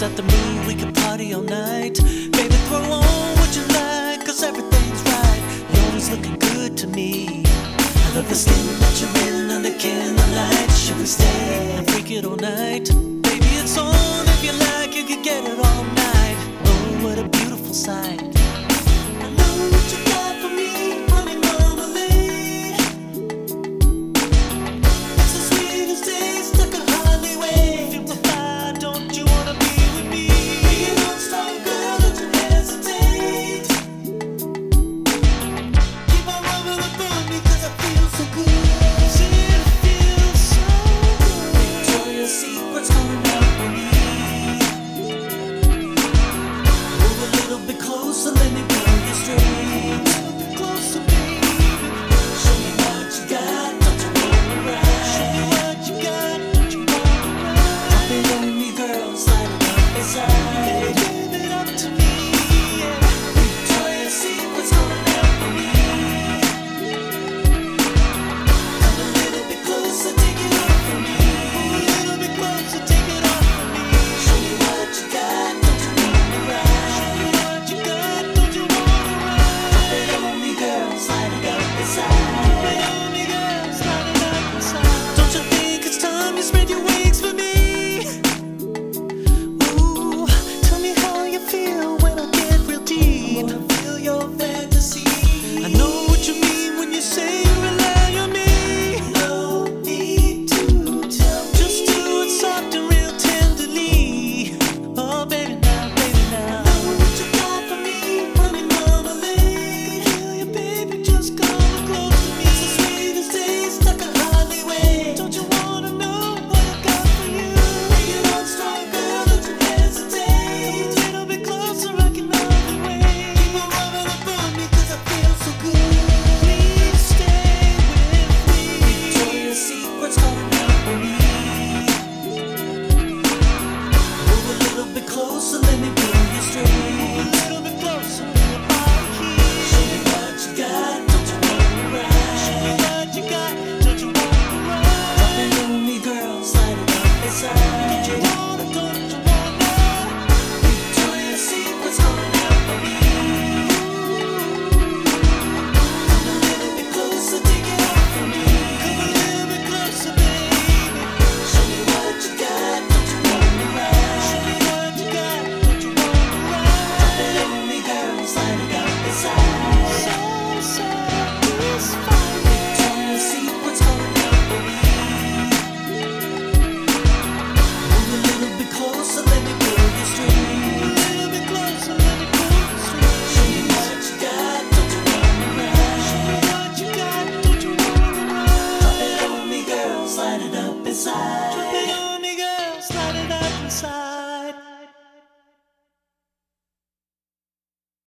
set the mood, we can party all night. Baby, throw on what you like, 'cause everything's right. You're always looking good to me. I love the skin that you're in under candlelight. Should we stay and freak it all night? Baby, it's on if you like, you can get it all night. Oh, what a beautiful sight. I know what you got for me, honey marmalade. It's the sweetest taste I could hardly wait. Feel the fire, don't you wanna be with me? Being on strong, girl, don't you hesitate. Keep on rubbing up on me, 'cause I feel so good. It feels so good. Victoria's Secret's calling out for me. Move a little bit closer, let me blow you straight. A little bit closer, baby. Show me what you got, don't you wanna ride? Show me what you got, don't you wanna ride? Drop it on me, girl, slide it up inside. Give it up to me, yeah. Victoria's Secret's calling out for me. Come a little bit closer, take it off for me. A little bit closer, take it off for me. Show me what you got, don't you wanna ride? Show me what you got, don't you wanna ride? Drop it on me, girl, slide it up inside. Drop it on me, girl, slide it up inside. Don't you think it's time you spread your wings for me? Ooh, tell me how you feel when I get real deep. Wanna feel your fantasy. I know what you mean when you say you rely on me. No need to tell me. Just do it soft and real tenderly. Oh, baby, now, baby, now. I know what you got for me, honey marmalade. I feel you, baby, just come close to me. It's the sweetest taste I could hardly wait. Don't you wanna know what I got for you? Bring it on strong, girl, don't you hesitate. Come a little bit closer, I can hardly wait. Keep on rubbing up on me, 'cause I feel so good. Please stay with me. Victoria's Secret's calling out for me. Move a little bit closer,